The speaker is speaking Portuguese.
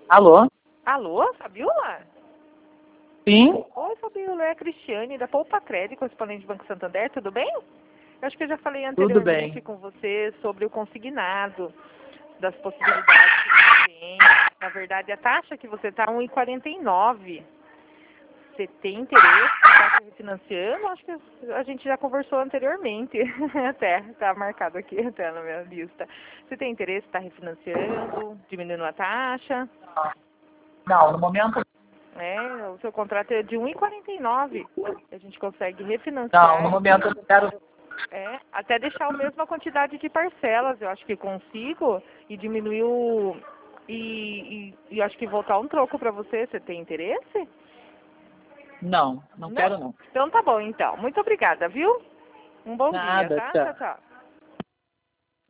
Alô? Alô, Fabiola? Sim? Oi, Fabiola, é a Cristiane, da Poupa Crédito, correspondente do Banco Santander, tudo bem? Eu acho que eu já falei Tudo anteriormente bem. com você sobre o consignado, das possibilidades que você tem. Na verdade, a taxa que você está é 1,49. Você tem interesse em estar refinanciando? Acho que a gente já conversou anteriormente, até, está marcado aqui até na minha lista. Você tem interesse em estar refinanciando, diminuindo a taxa? Não, no momento O seu contrato é de 1,49. A gente consegue não. refinanciar No momento eu não quero. até deixar a mesma quantidade de parcelas. Eu acho que consigo e diminuir o... E acho que voltar um troco para você. Você tem interesse? Não, não quero não. Então tá bom, então. Muito obrigada, viu? Um bom dia, Nada, tá? tchau. Tchau, tchau.